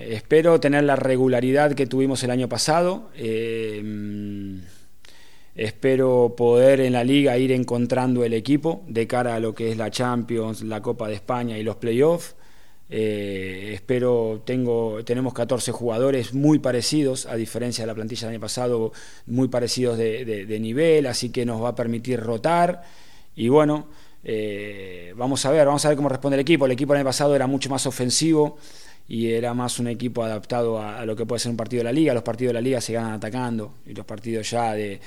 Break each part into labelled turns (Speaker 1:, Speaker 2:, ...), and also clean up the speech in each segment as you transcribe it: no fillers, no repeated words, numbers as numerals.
Speaker 1: Espero tener la regularidad que tuvimos el año pasado. Espero poder en la liga ir encontrando el equipo de cara a lo que es la Champions, la Copa de España y los playoffs. Tenemos 14 jugadores muy parecidos, a diferencia de la plantilla del año pasado, muy parecidos de nivel, así que nos va a permitir rotar. Y bueno, vamos a ver cómo responde el equipo. El equipo del año pasado era mucho más ofensivo y era más un equipo adaptado a lo que puede ser un partido de la liga. Los partidos de la liga se ganan atacando y los partidos ya de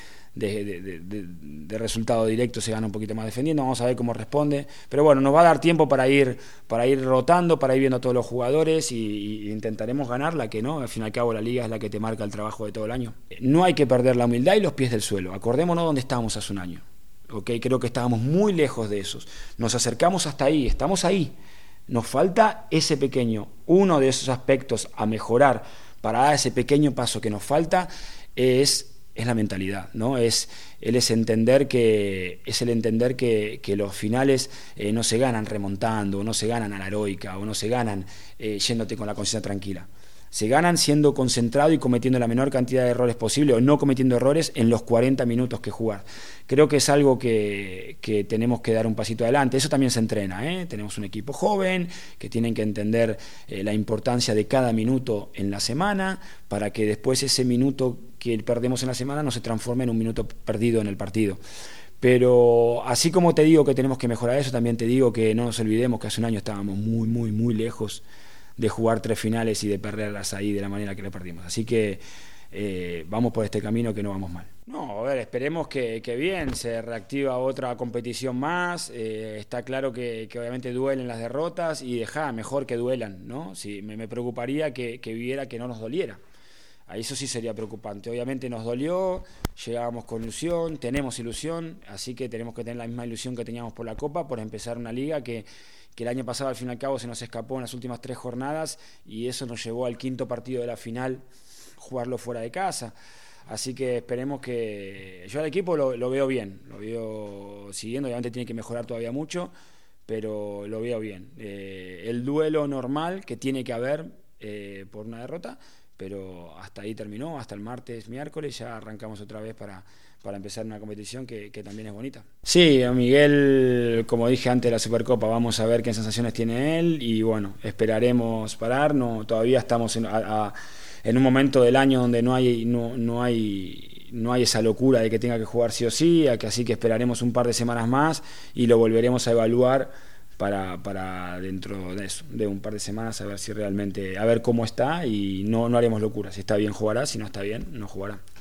Speaker 1: resultado directo se gana un poquito más defendiendo. Vamos a ver cómo responde, pero bueno, nos va a dar tiempo para ir rotando, para ir viendo a todos los jugadores y intentaremos ganarla, que no, al fin y al cabo la liga es la que te marca el trabajo de todo el año. No hay que perder la humildad y los pies del suelo. Acordémonos dónde estábamos hace un año, ¿okay? Creo que estábamos muy lejos de esos, nos acercamos hasta ahí, estamos ahí, nos falta ese pequeño, uno de esos aspectos a mejorar para dar ese pequeño paso que nos falta es la mentalidad, ¿no? Es el entender que los finales no se ganan remontando, no se ganan a la heroica, o no se ganan yéndote con la conciencia tranquila. Se ganan siendo concentrado y cometiendo la menor cantidad de errores posible, o no cometiendo errores en los 40 minutos que jugar. Creo que es algo que tenemos que dar un pasito adelante. Eso también se entrena, ¿eh? Tenemos un equipo joven que tienen que entender la importancia de cada minuto en la semana, para que después ese minuto que perdemos en la semana no se transforme en un minuto perdido en el partido. Pero así como te digo que tenemos que mejorar eso, también te digo que no nos olvidemos que hace un año estábamos muy, muy, muy lejos de jugar 3 finales y de perderlas ahí de la manera que la perdimos. Así que vamos por este camino, que no vamos mal. No, a ver, esperemos que bien, se reactiva otra competición más. Está claro que obviamente duelen las derrotas y mejor que duelan, ¿no? Sí, me preocuparía que viera que no nos doliera. A eso sí sería preocupante. Obviamente nos dolió, llegábamos con ilusión, tenemos ilusión, así que tenemos que tener la misma ilusión que teníamos por la Copa, por empezar una liga que el año pasado al fin y al cabo se nos escapó en las últimas 3 jornadas y eso nos llevó al 5.º partido de la final, jugarlo fuera de casa. Así que esperemos que... Yo al equipo lo veo bien, lo veo siguiendo, obviamente tiene que mejorar todavía mucho, pero lo veo bien. El duelo normal que tiene que haber por una derrota, pero hasta ahí terminó, hasta el martes, miércoles, ya arrancamos otra vez para empezar una competición que también es bonita. Sí, a Miguel, como dije antes de la Supercopa, vamos a ver qué sensaciones tiene él y bueno, esperaremos parar. No, todavía estamos en un momento del año donde no hay esa locura de que tenga que jugar sí o sí, así que esperaremos un par de semanas más y lo volveremos a evaluar para dentro de eso, de un par de semanas, a ver si realmente, a ver cómo está, y no haremos locura. Si está bien jugará, si no está bien no jugará.